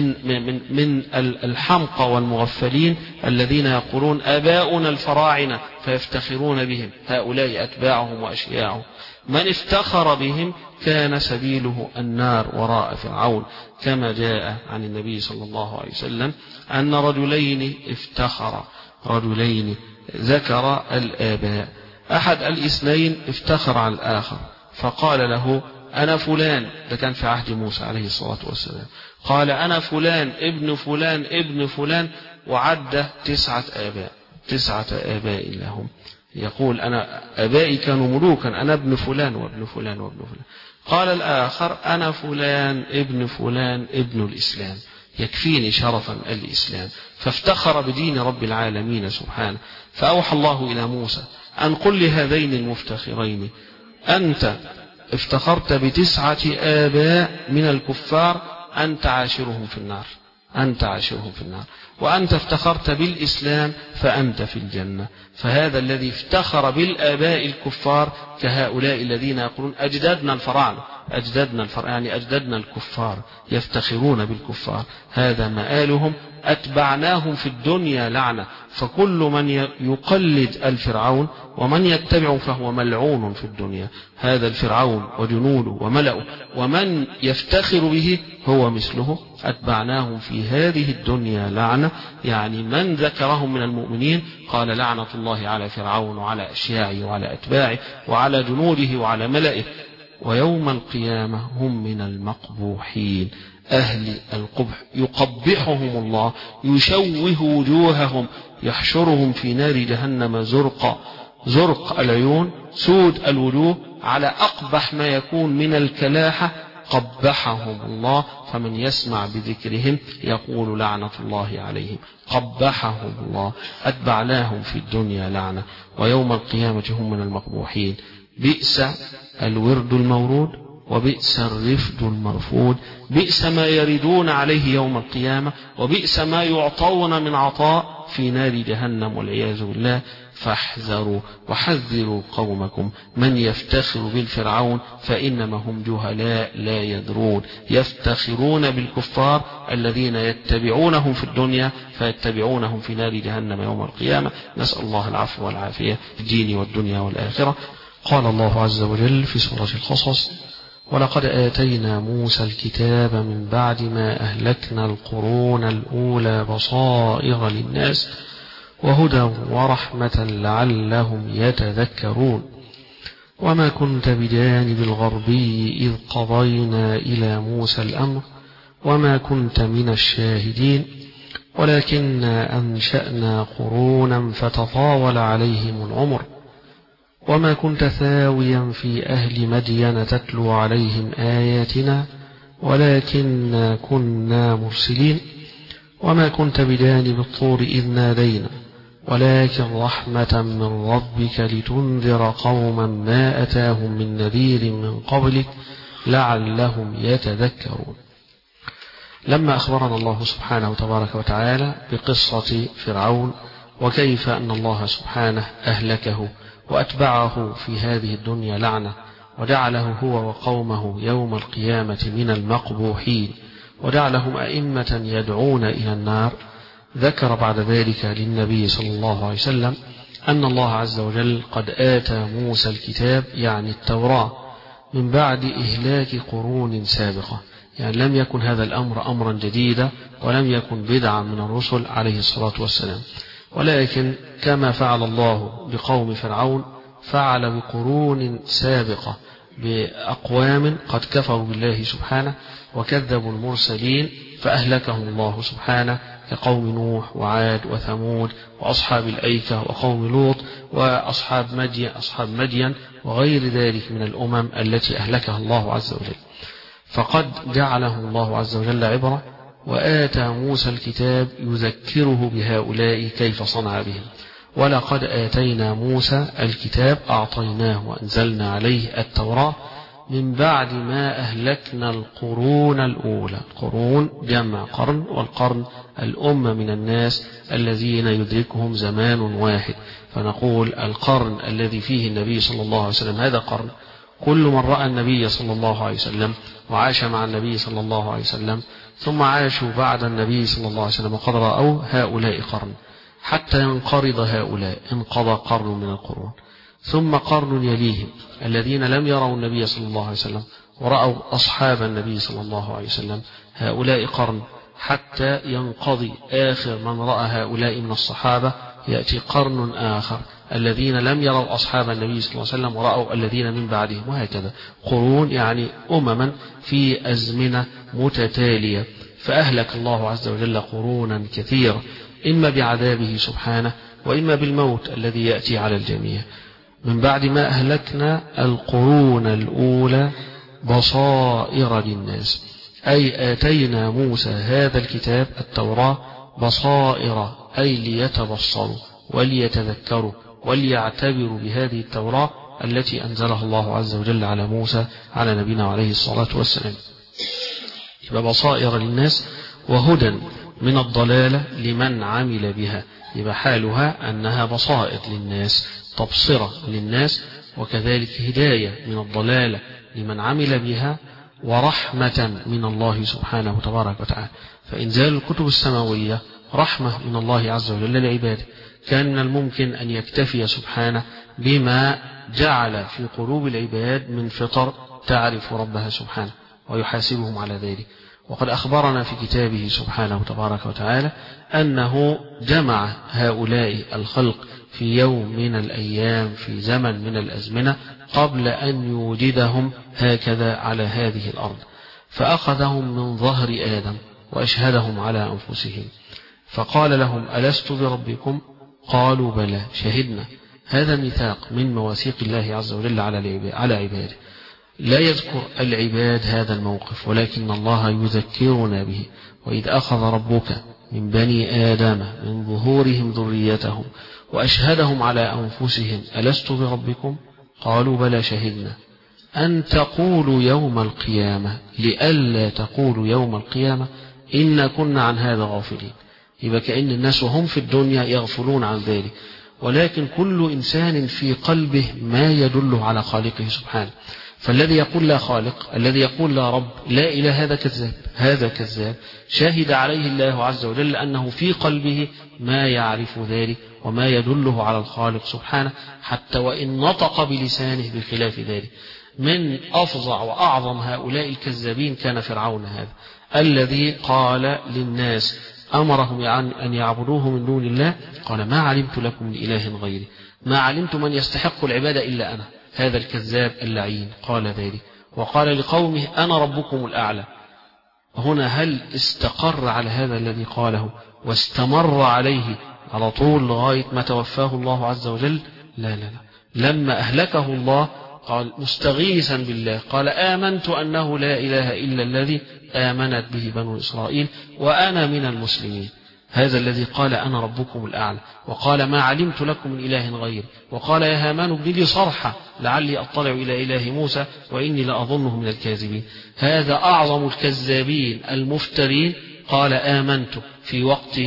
من الحمقى والمغفلين الذين يقولون آباؤنا الفراعنة فيفتخرون بهم، هؤلاء أتباعهم وأشياعهم. من افتخر بهم كان سبيله النار وراء فرعون، كما جاء عن النبي صلى الله عليه وسلم أن رجلين افتخر، رجلين ذكر الآباء، أحد الاثنين افتخر على الآخر فقال له أنا فلان، ده كان في عهد موسى عليه الصلاة والسلام، قال أنا فلان ابن فلان ابن فلان، وعد 9 آباء، 9 آباء لهم. يقول أنا آبائي كانوا ملوكا، أنا ابن فلان وابن فلان وابن فلان. قال الآخر أنا فلان ابن فلان ابن الإسلام، يكفيني شرفا الإسلام. فافتخر بدين رب العالمين سبحانه. فأوحى الله إلى موسى أن قل لهذين المفتخرين أنت افتخرت ب9 آباء من الكفار، أنت عاشرهم في النار، أنت عاشرهم في النار، وأنت افتخرت بالإسلام فأنت في الجنة. فهذا الذي افتخر بالآباء الكفار كهؤلاء الذين يقولون أجدادنا الفراعنة، أجدادنا يعني أجدادنا الكفار، يفتخرون بالكفار، هذا مآلهم. أتبعناهم في الدنيا لعنة. فكل من يقلد الفرعون ومن يتبعه فهو ملعون في الدنيا، هذا الفرعون وجنوده وملأه، ومن يفتخر به هو مثله. أتبعناهم في هذه الدنيا لعنة اللعنة يعني من ذكرهم من المؤمنين قال لعنة الله على فرعون وعلى أشياعه وعلى أتباعه وعلى جنوده وعلى ملئه، ويوم القيامة هم من المقبوحين. أهل القبح يقبحهم الله، يشوه وجوههم، يحشرهم في نار جهنم زرقا، زرق العيون، سود الوجوه، على أقبح ما يكون من الكلاحة، قبحهم الله. فمن يسمع بذكرهم يقول لعنة الله عليهم، قبحهم الله، أتبعناهم في الدنيا لعنة، ويوم القيامة هم من المقبوحين. بئس الورد المورود وبئس الرفد المرفود، بئس ما يردون عليه يوم القيامة، وبئس ما يعطون من عطاء في نار جهنم والعياذ بالله. فاحذروا وحذروا قومكم من يفتخر بالفرعون فإنما هم جهلاء لا يدرون، يفتخرون بالكفار الذين يتبعونهم في الدنيا فيتبعونهم في نار جهنم يوم القيامة. نسأل الله العفو والعافية في الدين والدنيا والآخرة. قال الله عز وجل في سورة القصص: ولقد آتينا موسى الكتاب من بعد ما أهلكنا القرون الأولى بصائر للناس وهدى ورحمة لعلهم يتذكرون وما كنت بجانب الغربي إذ قضينا إلى موسى الأمر وما كنت من الشاهدين ولكننا أنشأنا قرونا فتطاول عليهم العمر وما كنت ثاويا في أهل مدين تتلو عليهم آياتنا ولكننا كنا مرسلين وما كنت بجانب الطور إذ نادينا ولكن رحمة من ربك لتنذر قوما ما أتاهم من نذير من قبلك لعلهم يتذكرون. لما أخبرنا الله سبحانه وتبارك وتعالى بقصة فرعون وكيف أن الله سبحانه أهلكه وأتبعه في هذه الدنيا لعنة وجعله هو وقومه يوم القيامة من المقبوحين وجعلهم أئمة يدعون إلى النار، ذكر بعد ذلك للنبي صلى الله عليه وسلم أن الله عز وجل قد آتى موسى الكتاب يعني التوراة من بعد إهلاك قرون سابقة، يعني لم يكن هذا الأمر أمرا جديدا ولم يكن بدعا من الرسل عليه الصلاة والسلام، ولكن كما فعل الله بقوم فرعون فعل بقرون سابقة بأقوام قد كفروا بالله سبحانه وكذبوا المرسلين فأهلكهم الله سبحانه كقوم نوح وعاد وثمود وأصحاب الأيكة وقوم لوط وأصحاب مدين وغير ذلك من الأمم التي أهلكها الله عز وجل. فقد جعله الله عز وجل عبرة وآتى موسى الكتاب يذكره بهؤلاء كيف صنع بهم. ولقد آتينا موسى الكتاب أعطيناه وأنزلنا عليه التوراة من بعد ما أهلكنا القرون الأولى. القرون جمع قرن، والقرن الأمة من الناس الذين يدركهم زمان واحد، فنقول القرن الذي فيه النبي صلى الله عليه وسلم هذا قرن، كل من رأى النبي صلى الله عليه وسلم وعاش مع النبي صلى الله عليه وسلم ثم عاشوا بعد النبي صلى الله عليه وسلم وقد رأوا هؤلاء قرن حتى ينقرض هؤلاء، انقضى قرن من القرون، ثم قرن يليهم الذين لم يروا النبي صلى الله عليه وسلم ورأوا أصحاب النبي صلى الله عليه وسلم، هؤلاء قرن حتى ينقضي آخر من رأى هؤلاء من الصحابة، يأتي قرن آخر الذين لم يروا أصحاب النبي صلى الله عليه وسلم ورأوا الذين من بعدهم، وهكذا قرون يعني أمما في أزمنة متتالية. فأهلك الله عز وجل قرونا كثيرة إما بعذابه سبحانه وإما بالموت الذي يأتي على الجميع. من بعد ما أهلكنا القرون الأولى بصائر للناس، أي آتينا موسى هذا الكتاب التوراة بصائر أي ليتبصروا وليتذكروا وليعتبروا بهذه التوراة التي أنزلها الله عز وجل على موسى على نبينا عليه الصلاة والسلام. يبقى بصائر للناس وهدى من الضلالة لمن عمل بها، يبقى حالها أنها بصائر للناس تبصرة للناس، وكذلك هداية من الضلالة لمن عمل بها، ورحمة من الله سبحانه وتبارك وتعالى. فإنزال الكتب السماوية رحمة من الله عز وجل لعباده، كان من الممكن أن يكتفي سبحانه بما جعل في قلوب العباد من فطر تعرف ربها سبحانه ويحاسبهم على ذلك، وقد أخبرنا في كتابه سبحانه تبارك وتعالى أنه جمع هؤلاء الخلق في يوم من الأيام في زمن من الأزمنة قبل أن يوجدهم هكذا على هذه الأرض، فأخذهم من ظهر آدم وأشهدهم على أنفسهم فقال لهم: ألست بربكم؟ قالوا: بلى شهدنا. هذا ميثاق من مواثيق الله عز وجل على عباده. لا يذكر العباد هذا الموقف، ولكن الله يذكرنا به: وإذ أخذ ربك من بني آدم من ظهورهم ذريتهم وأشهدهم على أنفسهم ألست بربكم؟ قالوا: بلى شهدنا أن تقولوا يوم القيامة لئلا تقولوا يوم القيامة إنا كنا عن هذا غافلين. يبقى كأن الناس وهم في الدنيا يغفلون عن ذلك، ولكن كل إنسان في قلبه ما يدل على خالقه سبحانه. فالذي يقول لا خالق، الذي يقول لا رب، لا إله، هذا كذاب. شهد عليه الله عز وجل أنه في قلبه ما يعرف ذلك وما يدله على الخالق سبحانه، حتى وإن نطق بلسانه بخلاف ذلك. من أفظع وأعظم هؤلاء الكذابين كان فرعون هذا، الذي قال للناس أمرهم أن يعبدوه من دون الله، قال: ما علمت لكم من إله غيري، ما علمت من يستحق العبادة إلا أنا. هذا الكذاب اللعين قال ذلك، وقال لقومه: أنا ربكم الأعلى. هنا هل استقر على هذا الذي قاله واستمر عليه على طول لغاية ما توفاه الله عز وجل؟ لا. لما أهلكه الله قال مستغيثا بالله، قال: آمنت أنه لا إله إلا الذي آمنت به بنو إسرائيل وأنا من المسلمين. هذا الذي قال: أنا ربكم الأعلى، وقال: ما علمت لكم من إله غيري، وقال: يا هامان ابن لي صرحا لعلي أطلع إلى إله موسى وإني لأظنه من الكاذبين. هذا أعظم الكذابين المفترين، قال: آمنت في وقت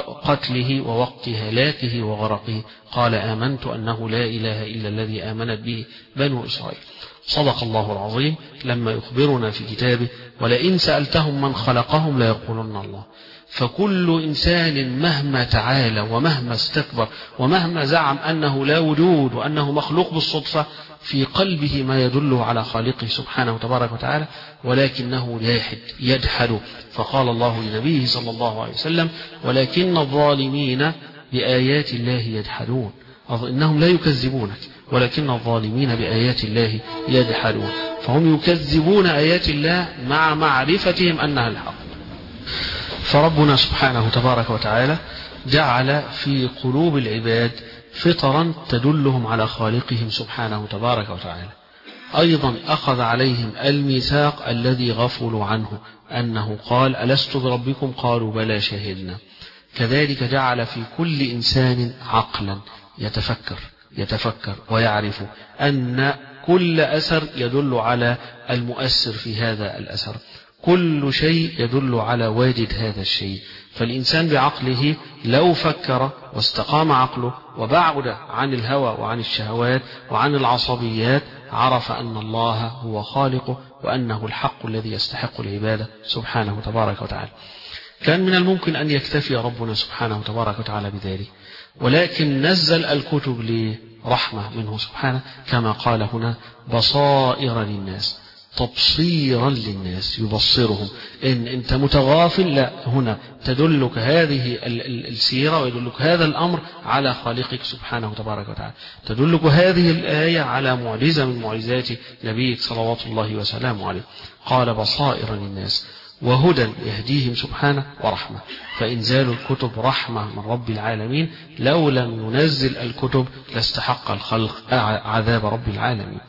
قتله ووقت هلاكه وغرقه، قال: آمنت أنه لا إله إلا الذي آمنت به بنو إسرائيل. صدق الله العظيم لما يخبرنا في كتابه: ولئن سألتهم من خلقهم ليقولن الله. فكل إنسان مهما تعالى ومهما استكبر ومهما زعم أنه لا وجود وأنه مخلوق بالصدفة، في قلبه ما يدل على خالقه سبحانه تبارك وتعالى، ولكنه لاحد يجحد. فقال الله لنبيه صلى الله عليه وسلم: ولكن الظالمين بآيات الله يجحدون. إنهم لا يكذبونك، ولكن الظالمين بآيات الله يجحدون. فهم يكذبون آيات الله مع معرفتهم أنها الحق. فربنا سبحانه تبارك وتعالى جعل في قلوب العباد فطرا تدلهم على خالقهم سبحانه تبارك وتعالى. أيضا أخذ عليهم الميثاق الذي غفلوا عنه، أنه قال: ألست بربكم؟ قالوا: بلى شهدنا. كذلك جعل في كل إنسان عقلا يتفكر ويعرف أن كل أثر يدل على المؤثر في هذا الأثر، كل شيء يدل على واجد هذا الشيء. فالإنسان بعقله لو فكر واستقام عقله وبعد عن الهوى وعن الشهوات وعن العصبيات، عرف أن الله هو خالقه وأنه الحق الذي يستحق العبادة سبحانه تبارك وتعالى. كان من الممكن أن يكتفي ربنا سبحانه تبارك وتعالى بذلك، ولكن نزل الكتب لرحمة منه سبحانه، كما قال هنا: بصائر للناس، تبصيرا للناس، يبصرهم. إن أنت متغافل، لا، هنا تدلك هذه السيرة ويدلك هذا الأمر على خالقك سبحانه تبارك وتعالى. تدلك هذه الآية على معجزة من معجزات نبيك صلوات الله وسلامه عليه. قال: بصائر للناس وهدى يهديهم سبحانه ورحمة. فإنزال الكتب رحمة من رب العالمين، لو لم ينزل الكتب لاستحق الخلق عذاب رب العالمين.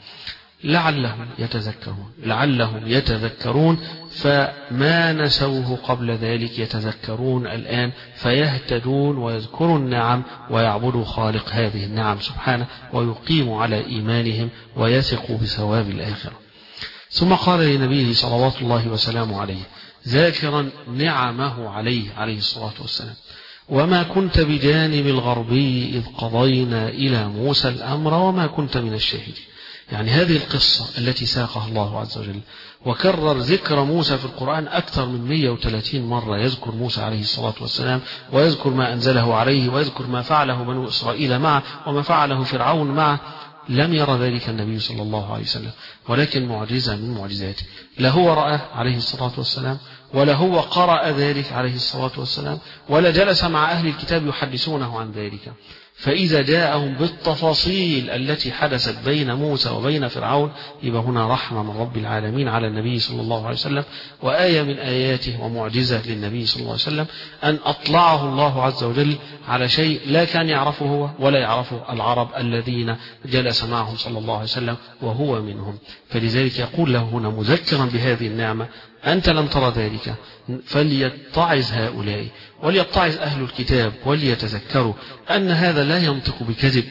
لعلهم يتذكرون، فما نسوه قبل ذلك يتذكرون الآن فيهتدون ويذكروا النعم ويعبدوا خالق هذه النعم سبحانه، ويقيموا على إيمانهم ويثقوا بثواب الآخرة. ثم قال لنبيه صلوات الله وسلامه عليه ذاكرا نعمه عليه الصلاة والسلام: وما كنت بجانب الغربي إذ قضينا إلى موسى الأمر وما كنت من الشاهدين. يعني هذه القصة التي ساقها الله عز وجل، وكرر ذكر موسى في القرآن أكثر من 130 مرة، يذكر موسى عليه الصلاة والسلام ويذكر ما أنزله عليه ويذكر ما فعله بنو إسرائيل معه وما فعله فرعون معه. لم يرى ذلك النبي صلى الله عليه وسلم، ولكن معجزة من معجزاته. لا هو رأى عليه الصلاة والسلام ولا هو قرأ ذلك عليه الصلاة والسلام، ولا جلس مع أهل الكتاب يحدثونه عن ذلك. فإذا جاءهم بالتفاصيل التي حدثت بين موسى وبين فرعون، يبقى هنا رحمة من رب العالمين على النبي صلى الله عليه وسلم، وآية من آياته ومعجزة للنبي صلى الله عليه وسلم أن أطلعه الله عز وجل على شيء لا كان يعرفه هو ولا يعرفه العرب الذين جلس معهم صلى الله عليه وسلم وهو منهم. فلذلك يقول له هنا مذكرا بهذه النعمة: أنت لم ترى ذلك، فليتعظ هؤلاء وليتعظ أهل الكتاب وليتذكروا أن هذا لا ينطق بكذب.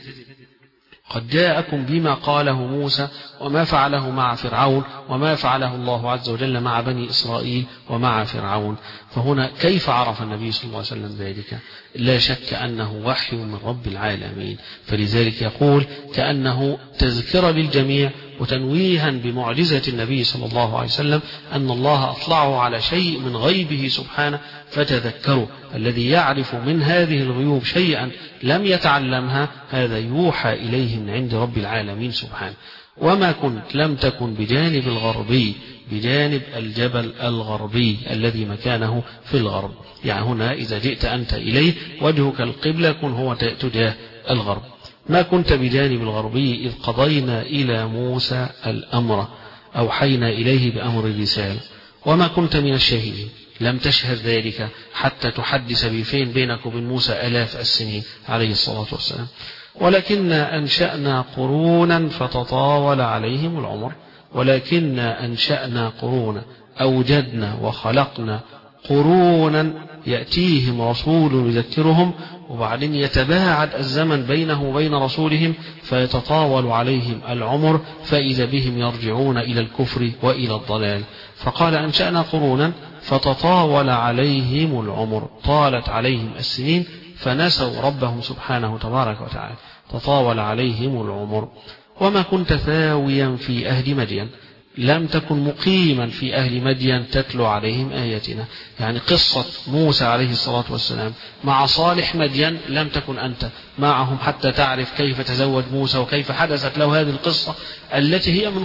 قد جاءكم بما قاله موسى وما فعله مع فرعون وما فعله الله عز وجل مع بني إسرائيل ومع فرعون. فهنا كيف عرف النبي صلى الله عليه وسلم ذلك؟ لا شك أنه وحي من رب العالمين. فلذلك يقول كأنه تذكرة للجميع وتنويها بمعجزة النبي صلى الله عليه وسلم أن الله أطلعه على شيء من غيبه سبحانه فتذكروا. الذي يعرف من هذه الغيوب شيئا لم يتعلمها هذا يوحى إليه من عند رب العالمين سبحانه. وما كنت لم تكن بجانب الغربي، بجانب الجبل الغربي الذي مكانه في الغرب، يعني هنا إذا جئت أنت إليه وجهك القبلة كن هو تجاه الغرب. ما كنت بجانب الغربي إذ قضينا إلى موسى الأمر أوحينا إليه بأمر الرسالة وما كنت من الشاهدين. لم تشهد ذلك حتى تحدث بفين بينك وبين موسى آلاف السنين عليه الصلاة والسلام. ولكن أنشأنا قرونا فتطاول عليهم العمر، ولكن أنشأنا قرونا أوجدنا وخلقنا قرونا يأتيهم رسول يذكرهم، وبعدين يتباعد الزمن بينه وبين رسولهم فيتطاول عليهم العمر فإذا بهم يرجعون إلى الكفر وإلى الضلال. فقال أنشأنا قرونا فتطاول عليهم العمر، طالت عليهم السنين فنسوا ربهم سبحانه تبارك وتعالى، تطاول عليهم العمر. وما كنت ثاويا في أهل مدين، لم تكن مقيما في أهل مدين تتلو عليهم آياتنا. يعني قصة موسى عليه الصلاة والسلام مع صالح مدين لم تكن أنت معهم حتى تعرف كيف تزوج موسى وكيف حدثت له هذه القصة التي هي من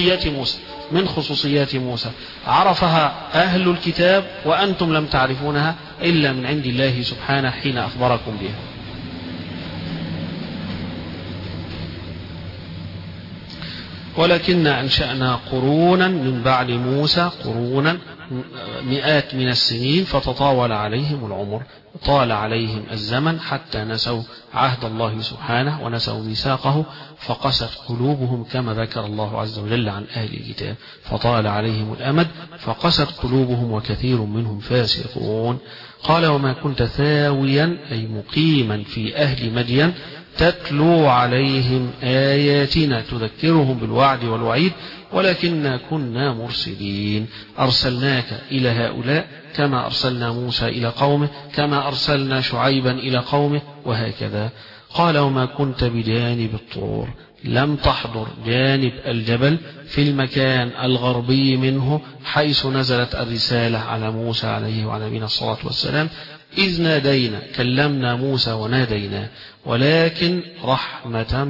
خصوصيات موسى عرفها أهل الكتاب وأنتم لم تعرفونها إلا من عند الله سبحانه حين أخبركم بها. ولكن أنشأنا قرونا من بعد موسى، قرونا مئات من السنين فتطاول عليهم العمر، طال عليهم الزمن حتى نسوا عهد الله سبحانه ونسوا ميثاقه فقست قلوبهم كما ذكر الله عز وجل عن أهل الكتاب، فطال عليهم الأمد فقست قلوبهم وكثير منهم فاسقون. قال وما كنت ثاويا أي مقيما في أهل مدين تتلو عليهم آياتنا تذكرهم بالوعد والوعيد، ولكننا كنا مرسلين أرسلناك إلى هؤلاء كما أرسلنا موسى إلى قومه كما أرسلنا شعيبا إلى قومه وهكذا. قال وما كنت بجانب الطور، لم تحضر جانب الجبل في المكان الغربي منه حيث نزلت الرسالة على موسى عليه وعلى نبينا الصلاة والسلام إذ نادينا، كلمنا موسى ونادينا، ولكن رحمة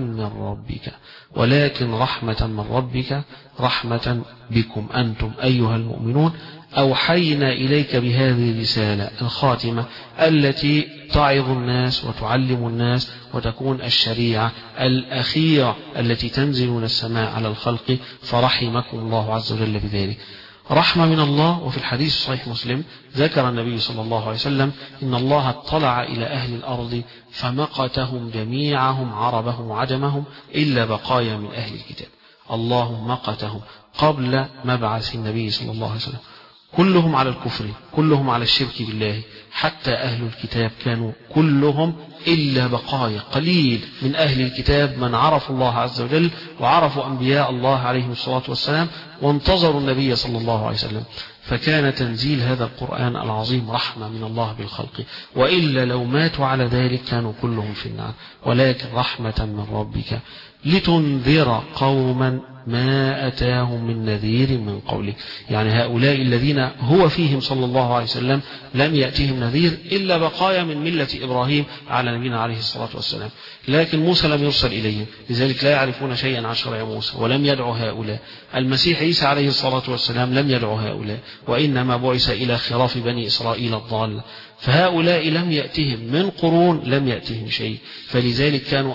من ربك رحمة بكم أنتم أيها المؤمنون أوحينا إليك بهذه الرسالة الخاتمة التي تعظ الناس وتعلم الناس وتكون الشريعة الأخيرة التي تنزل من السماء على الخلق، فرحمكم الله عز وجل بذلك. رحمة من الله. وفي الحديث صحيح مسلم ذكر النبي صلى الله عليه وسلم إن الله اطلع إلى أهل الأرض فمقتهم جميعهم عربهم وعجمهم إلا بقايا من أهل الكتاب. الله مقتهم قبل مبعث النبي صلى الله عليه وسلم، كلهم على الكفر، كلهم على الشرك بالله، حتى أهل الكتاب كانوا كلهم إلا بقايا قليل من أهل الكتاب من عرفوا الله عز وجل وعرفوا أنبياء الله عليهم الصلاة والسلام وانتظروا النبي صلى الله عليه وسلم. فكان تنزيل هذا القرآن العظيم رحمة من الله بالخلق، وإلا لو ماتوا على ذلك كانوا كلهم في النار، ولكن رحمة من ربك لتنذر قوما ما أتاهم من نذير من قبلك. يعني هؤلاء الذين هو فيهم صلى الله عليه وسلم لم يأتهم نذير إلا بقايا من ملة إبراهيم على نبينا عليه الصلاة والسلام، لكن موسى لم يرسل إليهم، لذلك لا يعرفون شيئا عن شرع موسى ولم يدعو هؤلاء. المسيح عيسى عليه الصلاة والسلام لم يدعو هؤلاء، وإنما بعث إلى خراف بني إسرائيل الضالة، فهؤلاء لم يأتهم من قرون لم يأتهم شيء، فلذلك كانوا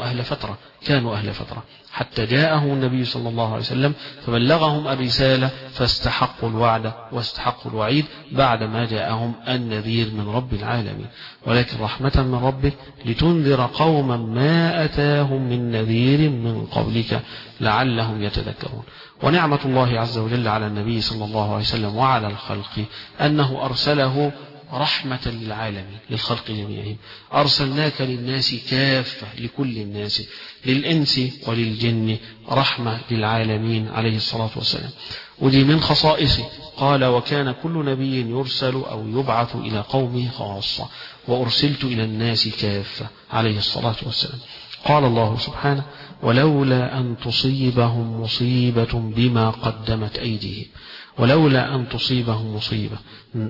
أهل فترة حتى جاءهم النبي صلى الله عليه وسلم فبلغهم الرسالة فاستحقوا الوعد واستحقوا الوعيد بعدما جاءهم النذير من رب العالمين. ولكن رحمة من ربك لتنذر قوما ما أتاهم من نذير من قبلك لعلهم يتذكرون. ونعمة الله عز وجل على النبي صلى الله عليه وسلم وعلى الخلق أنه أرسله رحمة للعالمين للخلق جميعهم. أرسلناك للناس كافة، لكل الناس، للإنس وللجن، رحمة للعالمين عليه الصلاة والسلام. ودي من خصائصه، قال وكان كل نبي يرسل أو يبعث إلى قومه خاصة وأرسلت إلى الناس كافة عليه الصلاة والسلام. قال الله سبحانه ولولا أن تصيبهم مصيبة بما قدمت أيديهم، ولولا أن تصيبهم مصيبة،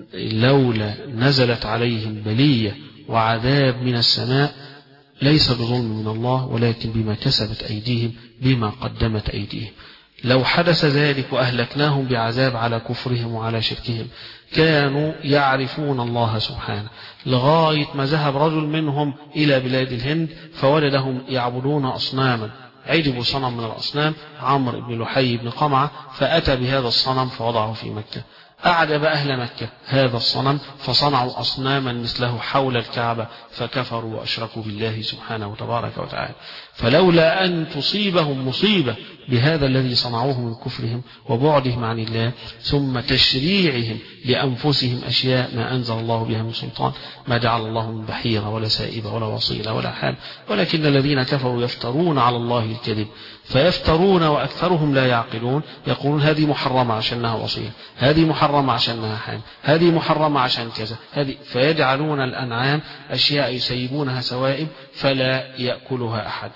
لولا نزلت عليهم بلية وعذاب من السماء ليس بظلم من الله ولكن بما كسبت أيديهم، بما قدمت أيديهم. لو حدث ذلك وأهلكناهم بعذاب على كفرهم وعلى شركهم كانوا يعرفون الله سبحانه، لغاية ما ذهب رجل منهم إلى بلاد الهند فوجدهم يعبدون أصناما، عجبوا صنم من الأصنام عمرو بن لحي بن قمعة، فأتى بهذا الصنم فوضعه في مكة. أعجب أهل مكة هذا الصنم فصنعوا أصناما مثله حول الكعبة فكفروا وأشركوا بالله سبحانه وتبارك وتعالى. فلولا أن تصيبهم مصيبة بهذا الذي صنعوه من كفرهم وبعدهم عن الله ثم تشريعهم لأنفسهم أشياء ما أنزل الله بها من سلطان، ما جعل الله من بحيرة ولا سائبة ولا وصيلة ولا حال، ولكن الذين كفروا يفترون على الله الكذب، فيفترون وأكثرهم لا يعقلون، يقولون هذه محرمة عشانها وصيلة، هذه محرمة عشانها حال، هذه محرمة عشان كذا، هذه، فيجعلون الأنعام أشياء يسيبونها سوائب فلا يأكلها أحد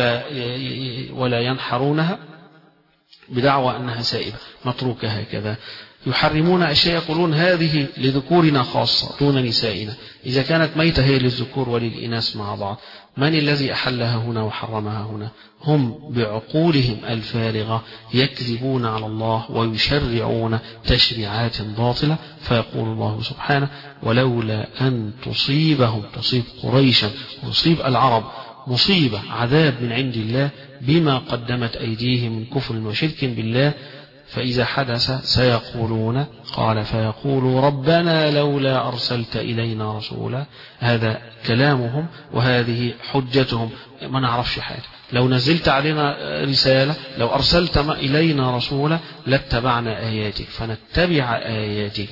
ولا ينحرونها بدعوى أنها سائبة متروكة هكذا. يحرمون أشياء يقولون هذه لذكورنا خاصة دون نسائنا، إذا كانت ميتة هي للذكور وللإناث مع بعض. من الذي أحلها هنا وحرمها هنا؟ هم بعقولهم الفارغة يكذبون على الله ويشرعون تشريعات باطلة. فيقول الله سبحانه ولولا أن تصيبهم، تصيب قريشا وتصيب العرب مصيبة عذاب من عند الله بما قدمت أيديهم من كفر وشرك بالله، فإذا حدث سيقولون، قال فيقولوا ربنا لولا أرسلت إلينا رسولا. هذا كلامهم وهذه حجتهم، ما نعرفش حاجة، لو نزلت علينا رسالة، لو أرسلت إلينا رسولا لاتبعنا آياتك فنتبع آياتك،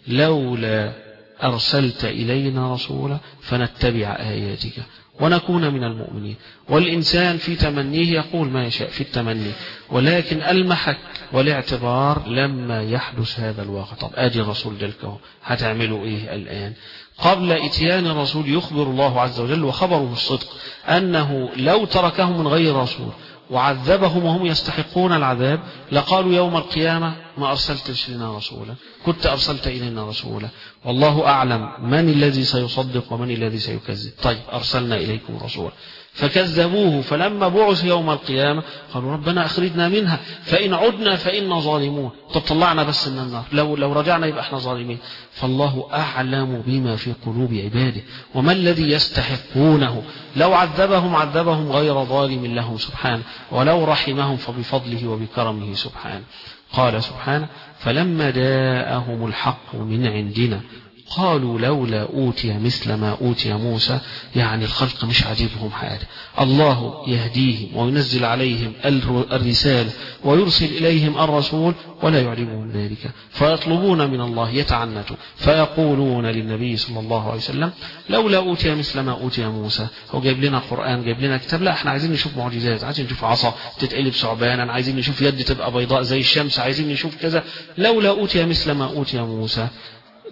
لولا أرسلت إلينا رسولا فنتبع آياتك ونكون من المؤمنين. والإنسان في تمنيه يقول ما يشاء في التمني، ولكن المحك والاعتبار لما يحدث هذا الواقع. طب آدي الرسول جلكه، هتعملوا إيه الآن؟ قبل إتيان الرسول يخبر الله عز وجل وخبره الصدق أنه لو تركهم من غير رسول وعذبهم وهم يستحقون العذاب لقالوا يوم القيامة ما أرسلت لنا رسولا، كنت أرسلت إلينا رسولا، والله أعلم من الذي سيصدق ومن الذي سيكذب. طيب أرسلنا إليكم رسولا فكذبوه، فلما بعث يوم القيامة قالوا ربنا أخرجنا منها فإن عدنا فإنا ظالمون. طب طلعنا بس من النار، لو رجعنا يبقى احنا ظالمين. فالله أعلم بما في قلوب عباده وما الذي يستحقونه، لو عذبهم غير ظالم لهم سبحانه، ولو رحمهم فبفضله وبكرمه سبحانه. قال سبحانه فلما جاءهم الحق من عندنا قالوا لولا أوتي مثل ما أوتي موسى. يعني الخلق مش عاجبهم حاجة، الله يهديهم وينزل عليهم الرسالة ويرسل إليهم الرسول ولا يعجبهم ذلك، فيطلبون من الله يتعنتوا فيقولون للنبي صلى الله عليه وسلم لولا أوتي مثل ما أوتي موسى. هو جايب لنا قرآن، جايب لنا كتاب، لا احنا عايزين نشوف معجزات، عايزين نشوف عصا تتقلب ثعبانا، عايزين نشوف يد تبقى بيضاء زي الشمس، عايزين نشوف كذا. لولا أوتي مثل ما أوتي موسى.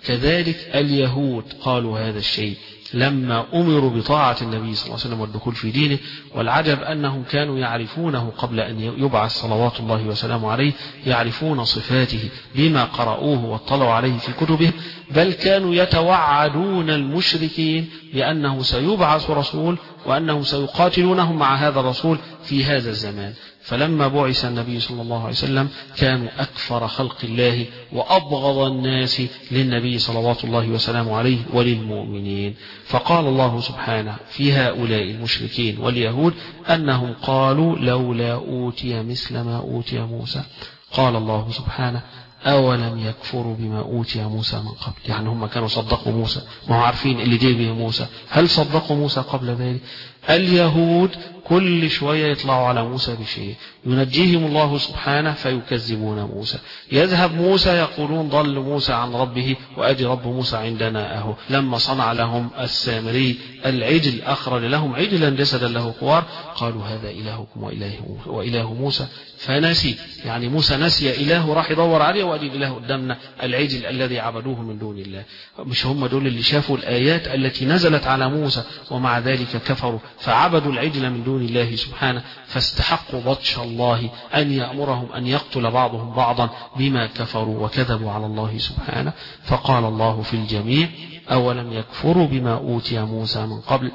كذلك اليهود قالوا هذا الشيء لما أمروا بطاعة النبي صلى الله عليه وسلم والدخول في دينه. والعجب أنهم كانوا يعرفونه قبل أن يبعث صلوات الله وسلامه عليه، يعرفون صفاته بما قرأوه واطلعوا عليه في كتبهم، بل كانوا يتوعدون المشركين بأنه سيبعث رسول وأنه سيقاتلونهم مع هذا الرسول في هذا الزمان. فلما بعث النبي صلى الله عليه وسلم كانوا أكفر خلق الله وأبغض الناس للنبي صلوات الله وسلامه عليه وللمؤمنين. فقال الله سبحانه في هؤلاء المشركين واليهود أنهم قالوا لولا أوتي مثل ما أوتي موسى. قال الله سبحانه أولم يكفروا بما أوتي موسى من قبل، يعني هم كانوا صدقوا موسى، ما هو عارفين اللي جاي به موسى، هل صدقوا موسى قبل ذلك؟ اليهود كل شوية يطلعوا على موسى بشيء، ينجيهم الله سبحانه فيكذبون موسى، يذهب موسى يقولون ضل موسى عن ربه وأدي رب موسى عندنا أهو. لما صنع لهم السامري العجل أخرج لهم عجلا جسدا له خوار قالوا هذا إلهكم وإله موسى فنسي، يعني موسى نسي إله راح يدور عليه وأدي الإله قدامنا العجل الذي عبدوه من دون الله. مش هم دول اللي شافوا الآيات التي نزلت على موسى ومع ذلك كفروا فعبدوا العجل من دون الله سبحانه، فاستحقوا بطش الله أن يأمرهم أن يقتل بعضهم بعضا بما كفروا وكذبوا على الله سبحانه. فقال الله في الجميع أولم يكفروا بما أوتي موسى من قبل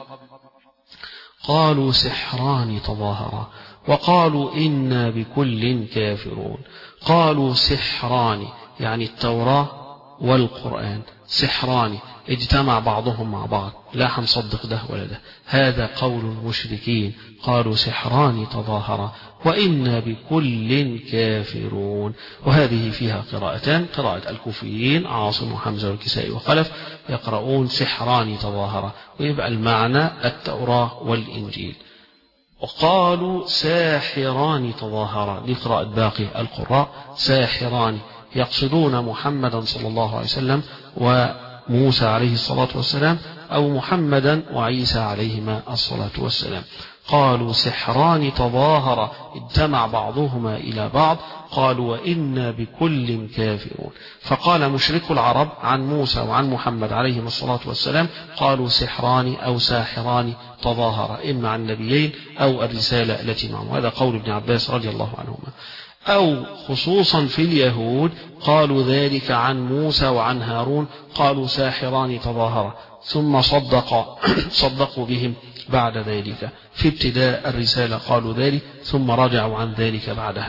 قالوا سحران تظاهرا وقالوا إنا بكل كافرون. قالوا سحران يعني التوراة والقرآن سحران اجتمع بعضهم مع بعض، لا هنصدق ده ولا ده، هذا قول المشركين. قالوا سحران تظاهرا وإنا بكل كافرون. وهذه فيها قراءتان، قراءة الكوفيين عاصم وحمزة والكسائي وخلف يقرؤون سحران تظاهرا، ويبقى المعنى التوراة والإنجيل. وقالوا ساحران تظاهرا لقراءة باقي القراء ساحران، يقصدون محمدا صلى الله عليه وسلم وموسى عليه الصلاة والسلام أو محمدا وعيسى عليهما الصلاة والسلام. قالوا سحران تظاهرا اجتمع بعضهما إلى بعض قالوا وإنا بكل كافرون. فقال مشرك العرب عن موسى وعن محمد عليهما الصلاة والسلام قالوا سحران أو ساحران تظاهرا، إما عن النبيين أو الرسالة التي معهم. هذا قول ابن عباس رضي الله عنهما. أو خصوصا في اليهود قالوا ذلك عن موسى وعن هارون قالوا ساحران تظاهرا، ثم صدقوا بهم بعد ذلك في ابتداء الرسالة قالوا ذلك ثم رجعوا عن ذلك بعدها.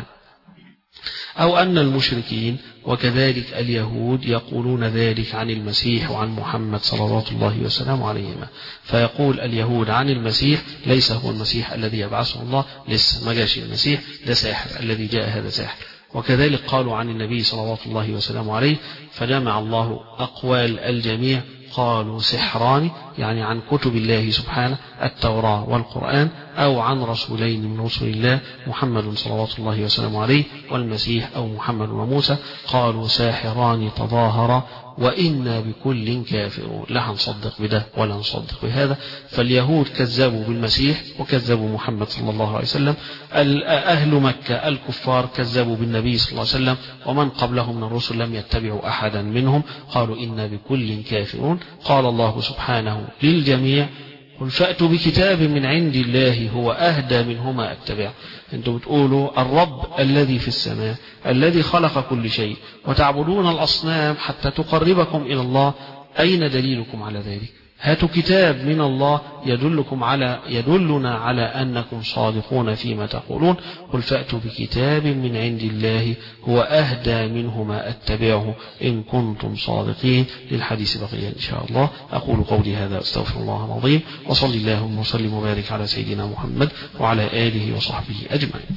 أو أن المشركين وكذلك اليهود يقولون ذلك عن المسيح وعن محمد صلوات الله وسلامه عليهما. فيقول اليهود عن المسيح ليس هو المسيح الذي يبعثه الله، لسه ما جاش المسيح، ده ساحر، الذي جاء هذا ساحر. وكذلك قالوا عن النبي صلوات الله وسلامه عليه، فجمع الله أقوال الجميع قالوا سحران يعني عن كتب الله سبحانه التوراة والقرآن، أو عن رسولين من رسل الله محمد صلوات الله وسلامه عليه والمسيح أو محمد وموسى. قالوا ساحران تظاهرا وإنا بكل كافرون، لا هنصدق بده ولا نصدق بهذا. فاليهود كذبوا بالمسيح وكذبوا محمد صلى الله عليه وسلم، أهل مكة الكفار كذبوا بالنبي صلى الله عليه وسلم ومن قبلهم من الرسل لم يتبعوا أحدا منهم، قالوا إنا بكل كافرون. قال الله سبحانه للجميع قل فأتوا بكتاب من عند الله هو أهدى منهما أتبع. أنتم بتقولوا الرب الذي في السماء الذي خلق كل شيء وتعبدون الأصنام حتى تقربكم إلى الله، أين دليلكم على ذلك؟ هاتوا كتاب من الله يدلنا على أنكم صادقون فيما تقولون. قل فأتوا بكتاب من عند الله هو أهدى منهما أتبعه إن كنتم صادقين. للحديث بقية إن شاء الله. أقول قولي هذا أستغفر الله العظيم، وصلي اللهم وسلم وبارك على سيدنا محمد وعلى آله وصحبه أجمعين.